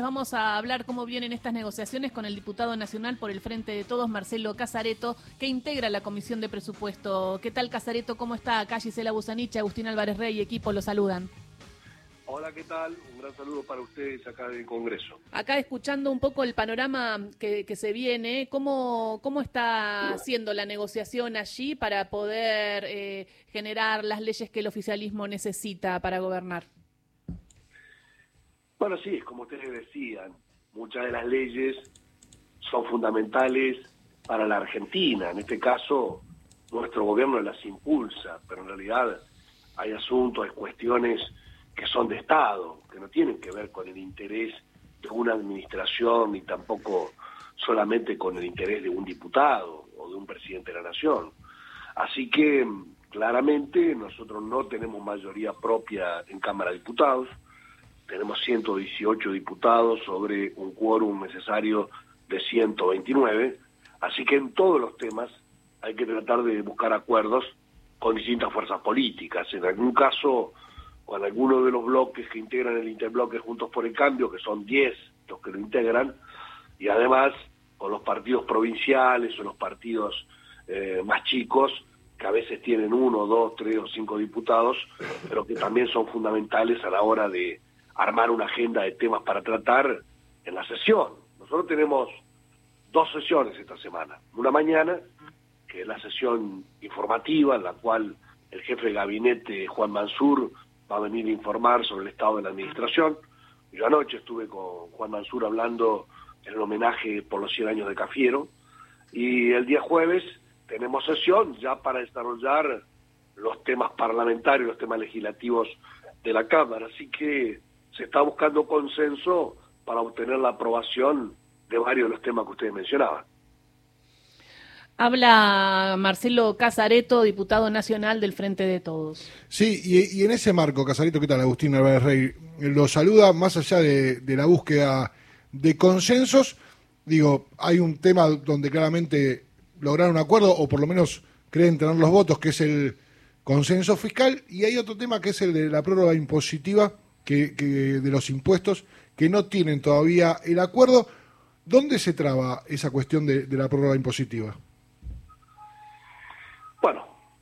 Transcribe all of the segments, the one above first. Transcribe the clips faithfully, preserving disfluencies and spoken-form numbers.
vamos a hablar cómo vienen estas negociaciones con el diputado nacional por el Frente de Todos, Marcelo Casareto, que integra la Comisión de Presupuesto. ¿Qué tal, Casareto? ¿Cómo está? Acá Gisela Busanich, Agustín Álvarez Rey y equipo lo saludan. Hola, ¿qué tal? Un gran saludo para ustedes acá del Congreso. Acá escuchando un poco el panorama que, que se viene, ¿cómo, cómo está siendo la negociación allí para poder eh, generar las leyes que el oficialismo necesita para gobernar? Bueno, sí, como ustedes decían, muchas de las leyes son fundamentales para la Argentina. En este caso, nuestro gobierno las impulsa, pero en realidad hay asuntos, hay cuestiones que son de Estado, que no tienen que ver con el interés de una administración ni tampoco solamente con el interés de un diputado o de un presidente de la Nación. Así que claramente nosotros no tenemos mayoría propia en Cámara de Diputados, tenemos ciento dieciocho diputados sobre un quórum necesario de ciento veintinueve, así que en todos los temas hay que tratar de buscar acuerdos con distintas fuerzas políticas. En algún caso, con algunos de los bloques que integran el interbloque Juntos por el Cambio, que son diez los que lo integran, y además con los partidos provinciales o los partidos eh, más chicos, que a veces tienen uno, dos, tres o cinco diputados, pero que también son fundamentales a la hora de armar una agenda de temas para tratar en la sesión. Nosotros tenemos dos sesiones esta semana. Una mañana, que es la sesión informativa, en la cual el jefe de gabinete, Juan Mansur, va a venir a informar sobre el estado de la administración. Yo anoche estuve con Juan Mansur hablando en el homenaje por los cien años de Cafiero, y el día jueves tenemos sesión ya para desarrollar los temas parlamentarios, los temas legislativos de la Cámara, así que se está buscando consenso para obtener la aprobación de varios de los temas que ustedes mencionaban. Habla Marcelo Casareto, diputado nacional del Frente de Todos. Sí, y, y en ese marco, Casareto, ¿qué tal? Agustín Álvarez Rey lo saluda, más allá de, de la búsqueda de consensos. Digo, hay un tema donde claramente lograron un acuerdo, o por lo menos creen tener los votos, que es el consenso fiscal, y hay otro tema que es el de la prórroga impositiva que, que de los impuestos, que no tienen todavía el acuerdo. ¿Dónde se traba esa cuestión de, de la prórroga impositiva? Bueno,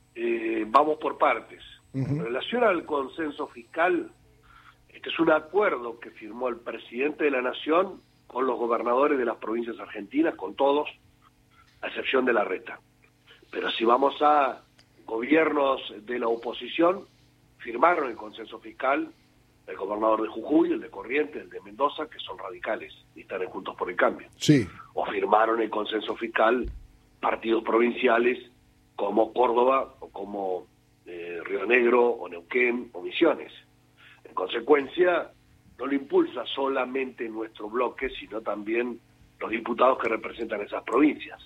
eh, vamos por partes. Uh-huh. En relación al consenso fiscal, este es un acuerdo que firmó el presidente de la Nación con los gobernadores de las provincias argentinas, con todos, a excepción de Larreta. Pero si vamos a gobiernos de la oposición, firmaron el consenso fiscal el gobernador de Jujuy, el de Corrientes, el de Mendoza, que son radicales y están en Juntos por el Cambio. Sí. O firmaron el consenso fiscal partidos provinciales como Córdoba o como eh, Río Negro o Neuquén o Misiones. En consecuencia, no lo impulsa solamente nuestro bloque, sino también los diputados que representan esas provincias.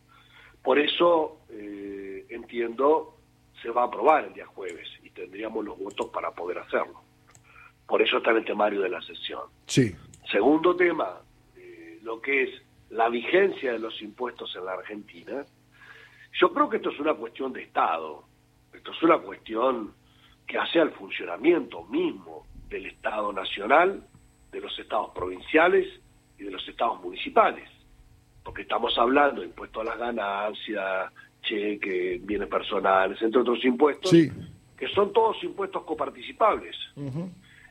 Por eso, eh, entiendo, se va a aprobar el día jueves y tendríamos los votos para poder hacerlo. Por eso está en el temario de la sesión. Sí. Segundo tema, eh, lo que es la vigencia de los impuestos en la Argentina. Yo creo que esto es una cuestión de Estado, esto es una cuestión que hace al funcionamiento mismo del Estado nacional, de los estados provinciales y de los estados municipales, porque estamos hablando de impuestos a las ganancias, cheque, bienes personales, entre otros impuestos, sí, que son todos impuestos coparticipables. Uh-huh.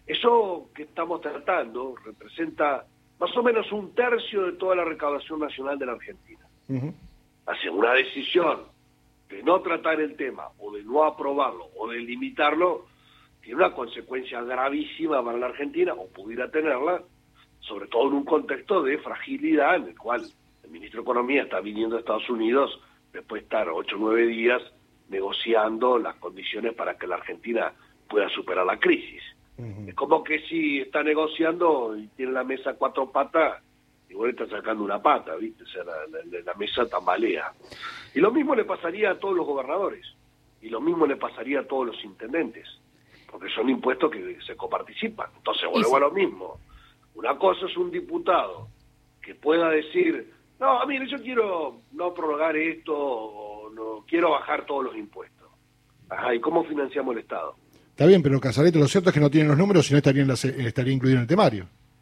Eso que estamos tratando representa más o menos un tercio de toda la recaudación nacional de la Argentina. Uh-huh. Hace una decisión de no tratar el tema, o de no aprobarlo, o de limitarlo, tiene una consecuencia gravísima para la Argentina, o pudiera tenerla, sobre todo en un contexto de fragilidad en el cual el ministro de Economía está viniendo a Estados Unidos después de estar ocho o nueve días negociando las condiciones para que la Argentina pueda superar la crisis. Uh-huh. Es como que si está negociando y tiene la mesa cuatro patas, igual está sacando una pata, ¿viste? O sea, la, la, la mesa tambalea. Y lo mismo le pasaría a todos los gobernadores, y lo mismo le pasaría a todos los intendentes, porque son impuestos que se coparticipan. Entonces vuelvo a lo mismo. Una cosa es un diputado que pueda decir, no, mire, yo quiero no prorrogar esto, o no quiero bajar todos los impuestos. Ajá, ¿y cómo financiamos el Estado? Está bien, pero Casareto, lo cierto es que no tienen los números y no estaría, en la, estaría incluido en el temario.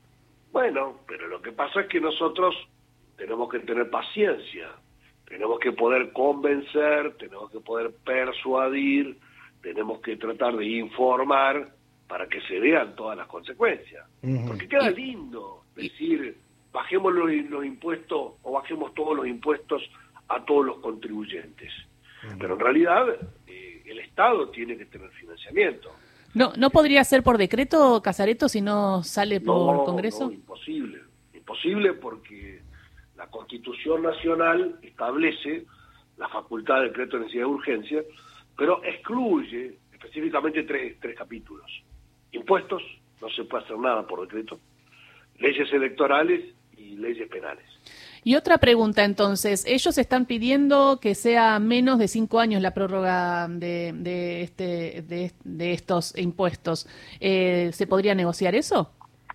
Bueno, pero lo que pasa es que nosotros tenemos que tener paciencia, tenemos que poder convencer, tenemos que poder persuadir, tenemos que tratar de informar para que se vean todas las consecuencias. Uh-huh. Porque queda lindo decir, bajemos los, los impuestos o bajemos todos los impuestos a todos los contribuyentes. Uh-huh. Pero en realidad eh, el Estado tiene que tener financiamiento. No, ¿no podría ser por decreto, Casareto, si no sale por no, Congreso? No, imposible. Imposible porque la Constitución Nacional establece la facultad de decreto de necesidad de urgencia, pero excluye específicamente tres, tres capítulos. Impuestos, no se puede hacer nada por decreto, leyes electorales y leyes penales. Y otra pregunta entonces, ellos están pidiendo que sea menos de cinco años la prórroga de, de, este, de, de estos impuestos. Eh, ¿Se podría negociar eso?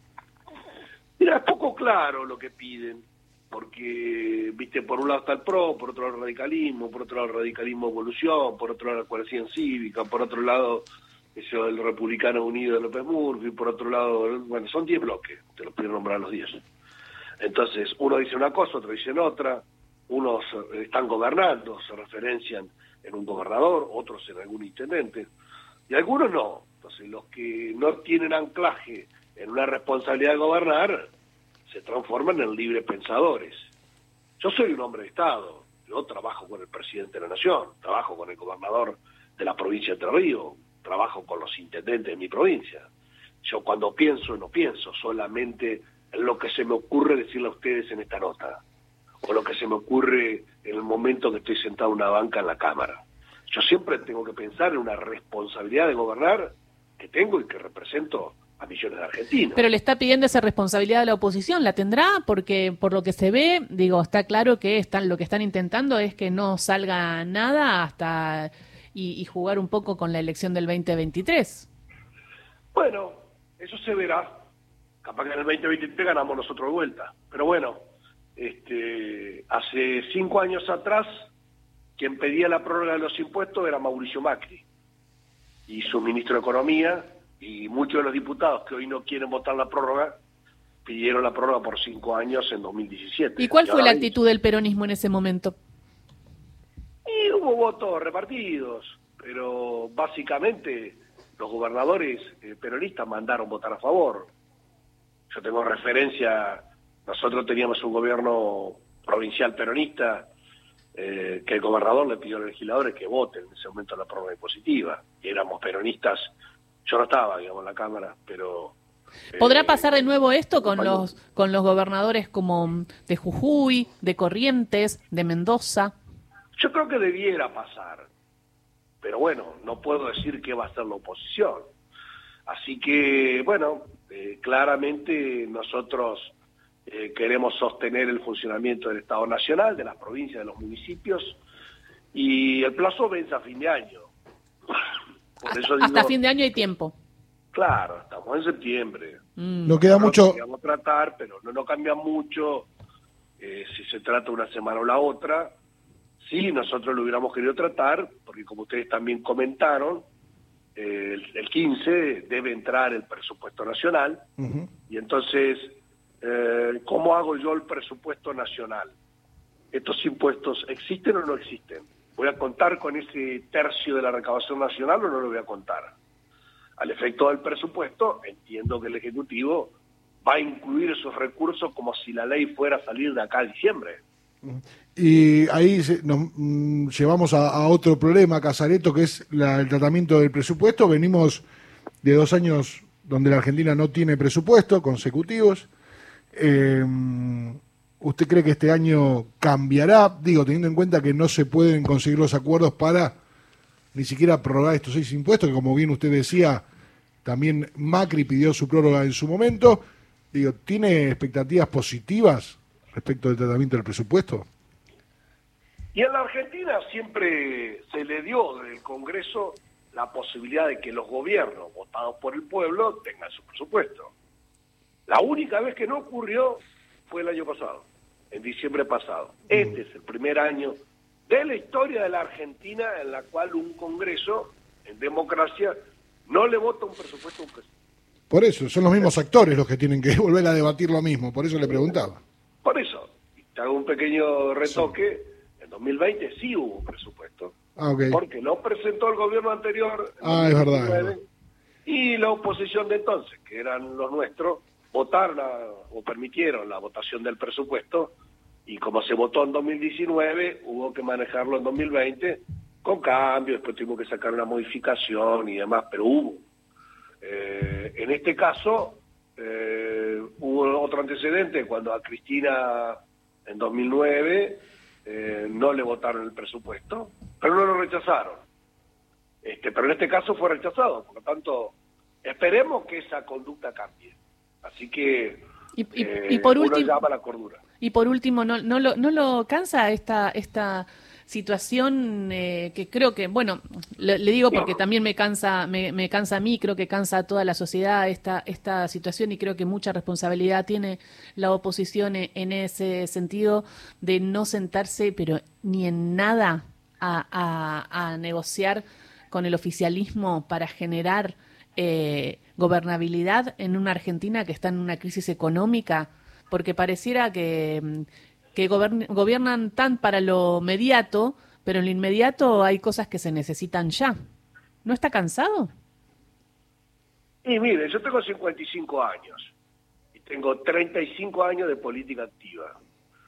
Mira, es poco claro lo que piden, porque, viste, por un lado está el P R O, por otro lado el radicalismo, por otro lado el radicalismo Evolución, por otro lado la coalición cívica, por otro lado eso, el Republicano Unido de López Murphy, por otro lado, bueno, son diez bloques, te los pido nombrar los diez. Entonces, uno dice una cosa, otro dice otra, unos están gobernando, se referencian en un gobernador, otros en algún intendente, y algunos no. Entonces, los que no tienen anclaje en una responsabilidad de gobernar, se transforman en libres pensadores. Yo soy un hombre de Estado, yo trabajo con el presidente de la Nación, trabajo con el gobernador de la provincia de Entre Ríos, trabajo con los intendentes de mi provincia. Yo cuando pienso, no pienso solamente en lo que se me ocurre decirle a ustedes en esta nota, o lo que se me ocurre en el momento que estoy sentado en una banca en la Cámara. Yo siempre tengo que pensar en una responsabilidad de gobernar que tengo y que represento a millones de argentinos. Pero le está pidiendo esa responsabilidad a la oposición, ¿la tendrá? Porque por lo que se ve, digo, está claro que están, lo que están intentando es que no salga nada hasta y, y jugar un poco con la elección del veinte veintitrés. Bueno, eso se verá. Capaz que en el veinte veintitrés ganamos nosotros de vuelta. Pero bueno, este, hace cinco años atrás, quien pedía la prórroga de los impuestos era Mauricio Macri. Y su ministro de Economía, y muchos de los diputados que hoy no quieren votar la prórroga, pidieron la prórroga por cinco años en dos mil diecisiete. ¿Y cuál fue la actitud del peronismo en ese momento? Y hubo votos repartidos, pero básicamente los gobernadores eh, peronistas mandaron votar a favor. Yo tengo referencia, nosotros teníamos un gobierno provincial peronista, eh, que el gobernador le pidió a los legisladores que voten en ese momento la prórroga impositiva, y éramos peronistas. Yo no estaba, digamos, en la Cámara, pero... ¿Podrá eh, pasar de nuevo esto con los con los gobernadores como de Jujuy, de Corrientes, de Mendoza? Yo creo que debiera pasar, pero bueno, no puedo decir qué va a ser la oposición. Así que, bueno, eh, claramente nosotros eh, queremos sostener el funcionamiento del Estado Nacional, de las provincias, de los municipios, y el plazo vence a fin de año. Por hasta, eso digo, hasta fin de año hay tiempo. Claro, estamos en septiembre. Mm. No queda mucho. Podríamos tratar, pero no, no cambia mucho eh, si se trata una semana o la otra. Sí, nosotros lo hubiéramos querido tratar, porque como ustedes también comentaron, eh, el, el quince debe entrar el presupuesto nacional, uh-huh. Y entonces, eh, ¿cómo hago yo el presupuesto nacional? ¿Estos impuestos existen o no existen? ¿Voy a contar con ese tercio de la recaudación nacional o no lo voy a contar? Al efecto del presupuesto, entiendo que el Ejecutivo va a incluir esos recursos como si la ley fuera a salir de acá a diciembre. Y ahí nos mm, llevamos a, a otro problema, Casareto, que es la, el tratamiento del presupuesto. Venimos de dos años donde la Argentina no tiene presupuesto consecutivos. Eh, ¿Usted cree que este año cambiará? Digo, teniendo en cuenta que no se pueden conseguir los acuerdos para ni siquiera prorrogar estos seis impuestos, que como bien usted decía, también Macri pidió su prórroga en su momento. Digo, ¿tiene expectativas positivas respecto del tratamiento del presupuesto? Y en la Argentina siempre se le dio desde el Congreso la posibilidad de que los gobiernos votados por el pueblo tengan su presupuesto. La única vez que no ocurrió fue el año pasado, en diciembre pasado. Este es el primer año de la historia de la Argentina en la cual un Congreso, en democracia, no le vota un presupuesto a un presidente. Por eso, son los mismos actores los que tienen que volver a debatir lo mismo, por eso le preguntaba. Por eso, te hago un pequeño retoque, sí. En dos mil veinte sí hubo presupuesto, ah, okay. Porque lo presentó el gobierno anterior, ah, es verdad, es verdad, y la oposición de entonces, que eran los nuestros, votaron la, o permitieron la votación del presupuesto, y como se votó en dos mil diecinueve, hubo que manejarlo en dos mil veinte, con cambios, después tuvimos que sacar una modificación y demás, pero hubo. Eh, en este caso, eh, hubo otro antecedente, cuando a Cristina en dos mil nueve eh, no le votaron el presupuesto, pero no lo rechazaron. Este, pero en este caso fue rechazado, por lo tanto, esperemos que esa conducta cambie. Así que y, y, eh, y por uno último, llama a la cordura. Y por último, ¿no, no, lo, no lo cansa esta esta situación eh, que creo que, bueno, le, le digo porque también me cansa me, me cansa a mí, creo que cansa a toda la sociedad esta esta situación y creo que mucha responsabilidad tiene la oposición en, en ese sentido de no sentarse, pero ni en nada a, a, a negociar con el oficialismo para generar eh, gobernabilidad en una Argentina que está en una crisis económica, porque pareciera que que gobern- gobiernan tan para lo mediato, pero en lo inmediato hay cosas que se necesitan ya. ¿No está cansado? Y mire, yo tengo cincuenta y cinco años y tengo treinta y cinco años de política activa.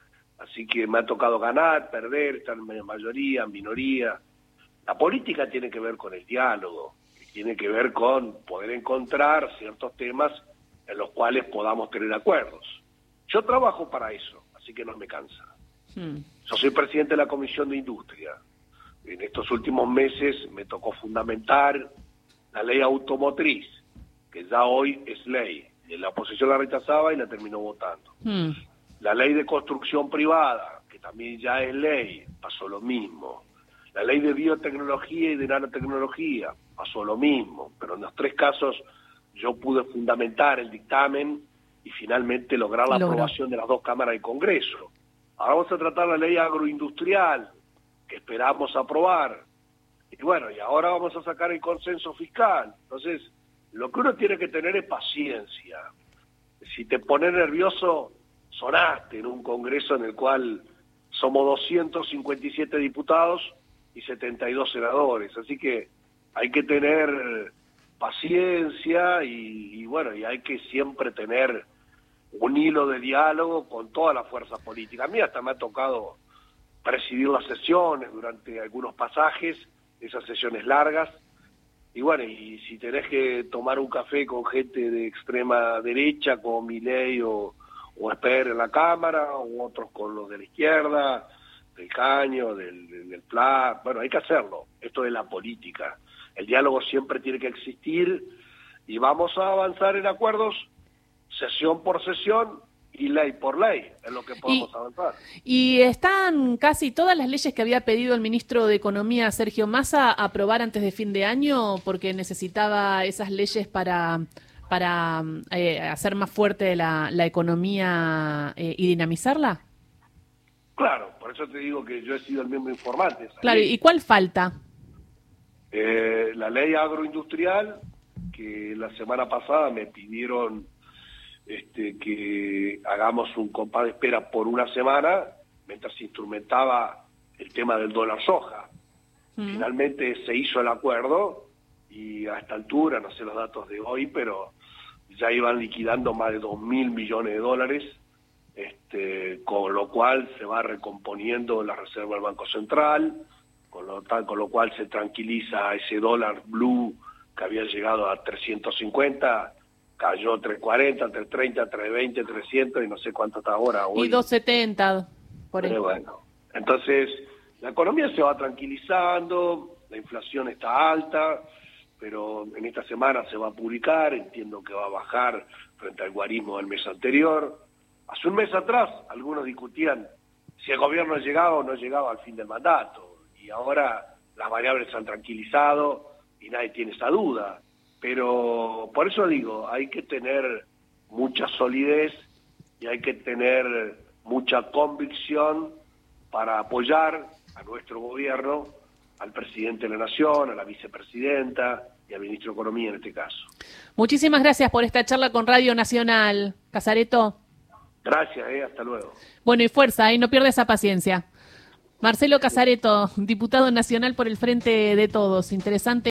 Así que me ha tocado ganar, perder, estar en mayoría, en minoría. La política tiene que ver con el diálogo, tiene que ver con poder encontrar ciertos temas en los cuales podamos tener acuerdos. Yo trabajo para eso, así que no me cansa. Hmm. Yo soy presidente de la Comisión de Industria. En estos últimos meses me tocó fundamentar la ley automotriz, que ya hoy es ley. La oposición la rechazaba y la terminó votando. Hmm. La ley de construcción privada, que también ya es ley, pasó lo mismo. La ley de biotecnología y de nanotecnología, pasó lo mismo. Pero en los tres casos yo pude fundamentar el dictamen y finalmente lograr la Logra. aprobación de las dos cámaras del Congreso. Ahora vamos a tratar la ley agroindustrial, que esperamos aprobar. Y bueno, y ahora vamos a sacar el consenso fiscal. Entonces, lo que uno tiene que tener es paciencia. Si te pones nervioso, sonaste en un Congreso en el cual somos doscientos cincuenta y siete diputados y setenta y dos senadores. Así que hay que tener paciencia y, y bueno, y hay que siempre tener un hilo de diálogo con todas las fuerzas políticas. A mí hasta me ha tocado presidir las sesiones durante algunos pasajes, esas sesiones largas, y bueno, y si tenés que tomar un café con gente de extrema derecha, como Milei o, o Esper en la Cámara, o otros con los de la izquierda, del Caño, del, del, del P L A, bueno, hay que hacerlo, esto es la política. El diálogo siempre tiene que existir y vamos a avanzar en acuerdos sesión por sesión y ley por ley, es lo que podemos y, avanzar. Y están casi todas las leyes que había pedido el ministro de Economía, Sergio Massa, a aprobar antes de fin de año, porque necesitaba esas leyes para, para eh, hacer más fuerte la, la economía eh, y dinamizarla. Claro, por eso te digo que yo he sido el mismo informante. Claro, ley. ¿Y cuál falta? Eh, la ley agroindustrial, que la semana pasada me pidieron este, que hagamos un compás de espera por una semana, mientras se instrumentaba el tema del dólar soja. Mm. Finalmente se hizo el acuerdo y a esta altura, no sé los datos de hoy, pero ya iban liquidando más de dos mil millones de dólares, este, con lo cual se va recomponiendo la reserva del Banco Central, con lo, tal, con lo cual se tranquiliza ese dólar blue que había llegado a trescientos cincuenta, cayó a trescientos cuarenta, trescientos treinta, trescientos veinte, trescientos y no sé cuánto está ahora. Hoy. Y doscientos setenta, por ahí. Pero bueno, entonces la economía se va tranquilizando, la inflación está alta, pero en esta semana se va a publicar, entiendo que va a bajar frente al guarismo del mes anterior. Hace un mes atrás algunos discutían si el gobierno llegaba o no llegaba al fin del mandato, y ahora las variables se han tranquilizado y nadie tiene esa duda. Pero por eso digo, hay que tener mucha solidez y hay que tener mucha convicción para apoyar a nuestro gobierno, al presidente de la Nación, a la vicepresidenta, y al ministro de Economía en este caso. Muchísimas gracias por esta charla con Radio Nacional, Casareto. Gracias, eh, hasta luego. Bueno, y fuerza, ¿eh? No pierda esa paciencia. Marcelo Casareto, diputado nacional por el Frente de Todos. Interesante.